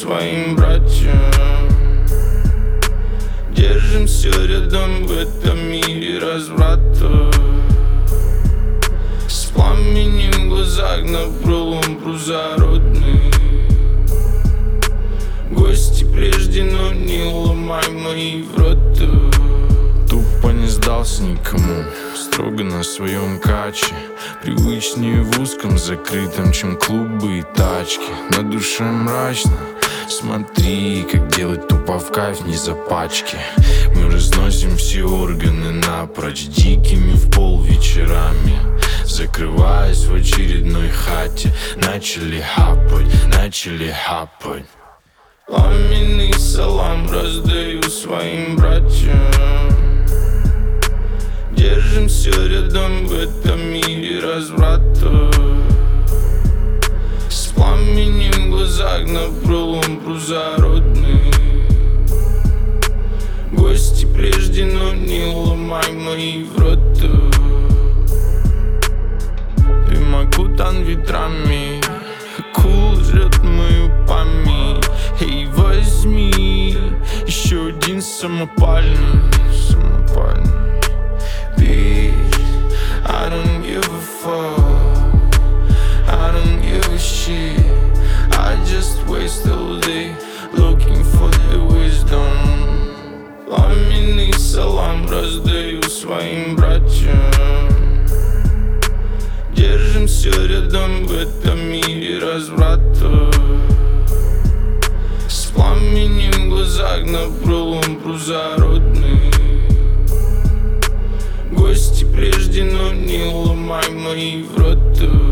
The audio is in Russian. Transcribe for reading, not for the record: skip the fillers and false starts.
своим братьям. Держим все рядом в этом мире разврата. С пламенем в глазах на пролом прузородный. Гости прежде, но не ломай мои врата. Тупо не сдался никому, строго на своем каче. Привычнее в узком закрытом, чем клубы и тачки. На душе мрачно, смотри, как делать тупо в кайф, не за пачки. Мы разносим все органы напрочь, дикими в пол вечерами. Закрываясь в очередной хате, начали хапать. Пламенный салам раздаю своим братьям. Держим все рядом в этом мире разврата. С пламенем в глазах на пролом прузородный. Гости прежде, но не ломай мои врата. Дым окутан ветрами, акул жрет мою память. Эй, возьми еще один самопальный. Bitch, I don't give a fuck, I don't give a shit. I just waste all day looking for the wisdom. Пламенный салам раздаю своим братьям. Держим все рядом в этом мире разврата. С пламенем в глазах на пролом прузородный. Гости прежде, но не ломай мои врата.